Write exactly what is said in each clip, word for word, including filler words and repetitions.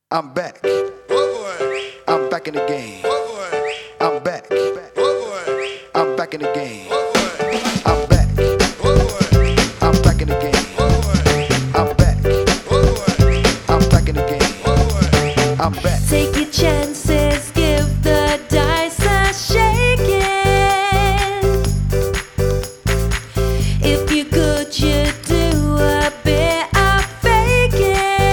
I'm back. Oh boy. I'm back in the game. Oh boy. I'm back. Oh boy. I'm back in the game. Oh boy. I'm back. Oh boy. I'm back in the game. Oh boy. I'm back. Oh boy. I'm back in the game. Oh boy. I'm back. Take your chances, give the dice a shaking. If you could, you'd do a bit of faking.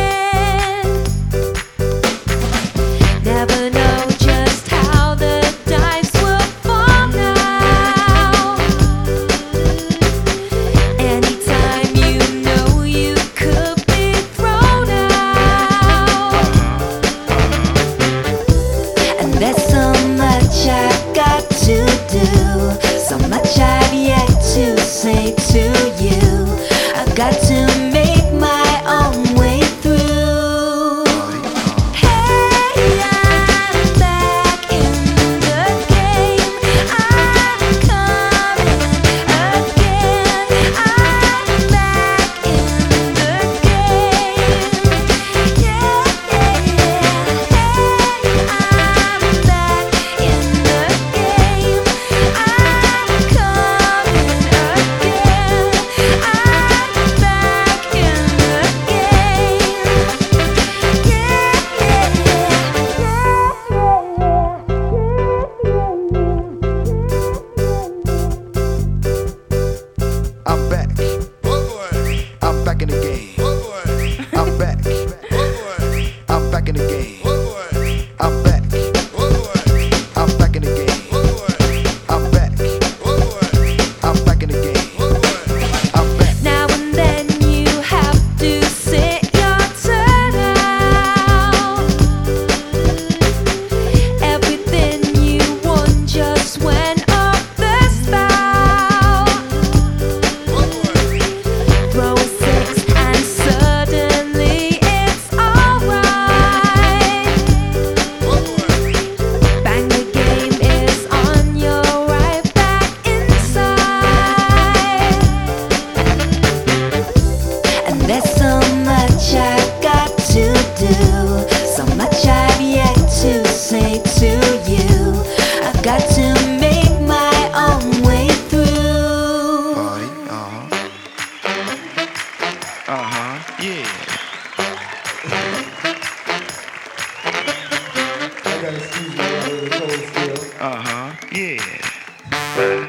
Never know just how the dice will fall now. Anytime you know you could be thrown out. And there's so much I've got to do, so much I've yet to say to you. I've got to make my own way through. Hey, I'm back in the game. I'm coming again. I'm back in the game. Yeah, yeah, yeah. Hey, I'm back in the game. I'm coming again. I'm back in the game. I'm back. Oh boy. I'm back in the game. Oh boy. I'm back. Oh boy. I'm back in the game. Oh boy. I'm back. Oh boy. I'm back in the game. Oh boy. I'm back. Oh boy. I'm back in the game. Oh boy. I'm back. Now and then you have to sit your turn out. Everything you want just went off the spout. Oh boy. Throw a six and suddenly it's alright. Oh boy. Bang, the game is on, you're right back inside. And there's so much I've got to do, so much I've yet to say to you. I've got to make my own way through. Party. Uh huh. Uh huh. Yeah. I gotta excuse me, I'm a little cold still. Uh huh. Yeah.